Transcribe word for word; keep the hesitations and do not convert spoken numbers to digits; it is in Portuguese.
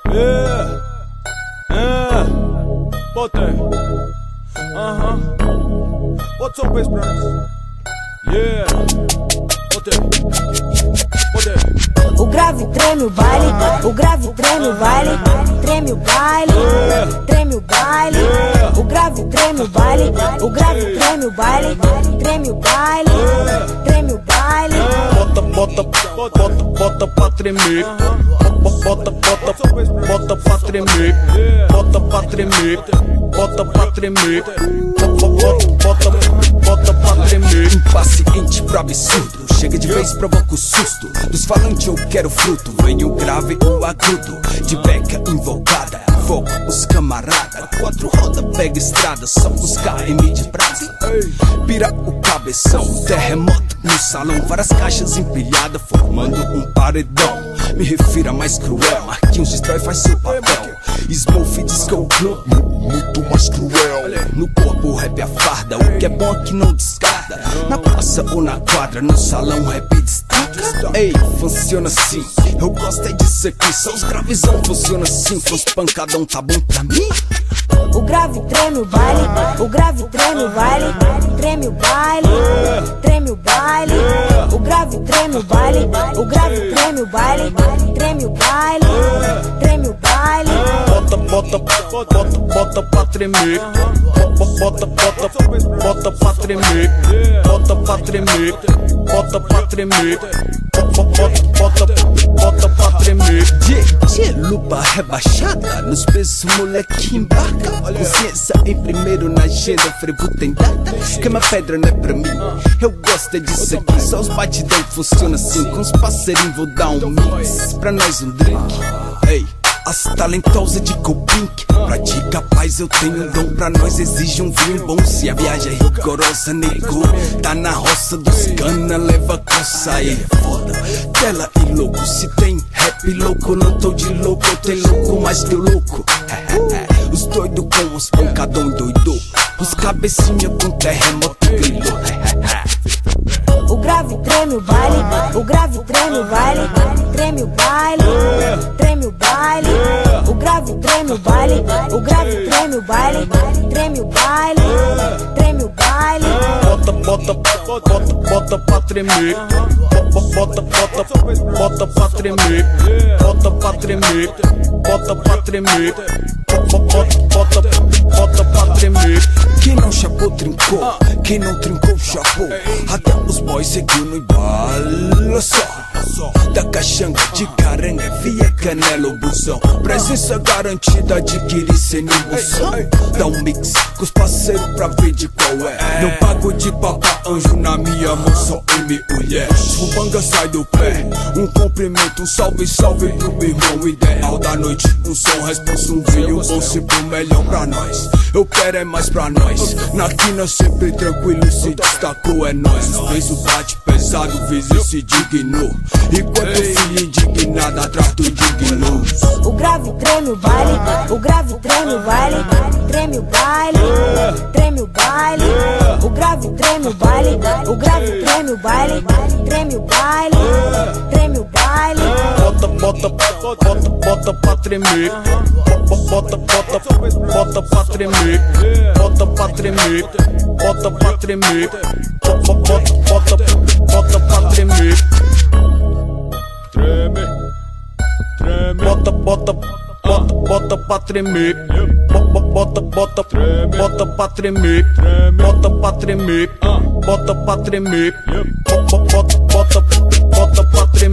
Yeah, yeah, botei. Uh-huh. What's up, bass brothers? Yeah, botei, botei. O grave treme o baile, o grave treme o baile, treme o baile, treme o baile. O grave treme o baile, o grave treme o baile, treme o baile, treme o baile. Bota, bota, bota, bota pra tremer. Bota, bota, bota pra tremer. Bota pra tremer. Bota pra tremer. Bota, bota, bota pra tremer. Impaciente pro absurdo, chega de vez, provoca o susto. Dos falantes eu quero fruto, vem o grave, o agudo. De beca invocada, fogo os camarada. Quatro roda, pega estrada, só buscar M de brasa. Pira o cabeção, terremoto no salão. Várias caixas empilhadas, formando um paredão. Me refiro a mais cruel, Marquinhos destrói, faz seu papel. Smooth Disco Club, muito mais cruel. No corpo rap a farda, o que é bom aqui não descarta. Na praça ou na quadra, no salão rap destaca. Ei, funciona assim, eu gosto é disso aqui. Só os gravizão funciona assim, com os pancadão tá bom pra mim. O grave treme o baile, o grave treme o baile, treme o baile, treme o baile. O grave treme o baile, o grave treme o baile, treme o baile, treme o baile. Bota, bota, bota, bota pra tremer. Bota, bota, bota pra tremer. Bota pra tremer. Bota pra tremer. Bota, bota, bota pra tremer. Tchê, lupa rebaixada, nos pesos moleque embarca. Consciência em primeiro na agenda, frevo tem data. Queima pedra não é pra mim, eu gosto é disso aqui. Só os batidão funciona assim, com os parceirinhos vou dar um mix. Pra nós um drink, ei. As talentosas de Copink, pra ti capaz eu tenho um dom. Pra nós exige um vinho bom. Se a viagem é rigorosa, nego, tá na roça dos cana, leva coça aí é foda. Tela e louco, se tem rap louco, não tô de louco, eu tenho louco mais que o louco. Os doidos com os pancadão doido, os cabecinha com terremoto grilo. O grave treme o baile, o grave treme o baile, treme o baile, treme o baile. O grave treme o baile, o grave treme o baile, treme o baile, treme o baile. Bota, bota, bota, bota pra tremer. Bota, bota, bota pra tremer. Bota pra tremer. Bota pra tremer. Bota, bota, bota pra tremer. Quem não chapou, trincou. Quem não trincou, chapou. Até os boys seguiu no embalo só. Da caixanga de caranga, via canela ou busão. Presença garantida, adquirir sem emoção. Dá um mix com os parceiros pra ver de qual é. Não pago de papá anjo na minha mão, só M mulher. O banga sai do pé, um cumprimento, um salve, salve pro meu irmão ideal da noite. Um som, responsa, um vinho, bom sempre o melhor pra nós. Eu quero é mais pra nós. Na quina sempre tranquilo, se destacou é nós. Nos fez o bate pesado, vizinho se dignou. Enquanto filho indignado atrás do digno. O grave treme o baile, o grave treme o baile, treme o baile, treme o baile. O grave treme o baile, o grave treme o baile, treme o baile, treme o baile. Bota, bota, bota, bota pra tremer. Bota, bota, bota pra tremer. Bota pra tremer. Bota pra tremer. Bota, bota, bota pra tremer. Treme, treme. Bota, bota, bota, bota pra tremer. Bota, bota, bota, bota pra tremer. Bota pra tremer. Bota pra tremer. Bota, bota, bota pra tremer.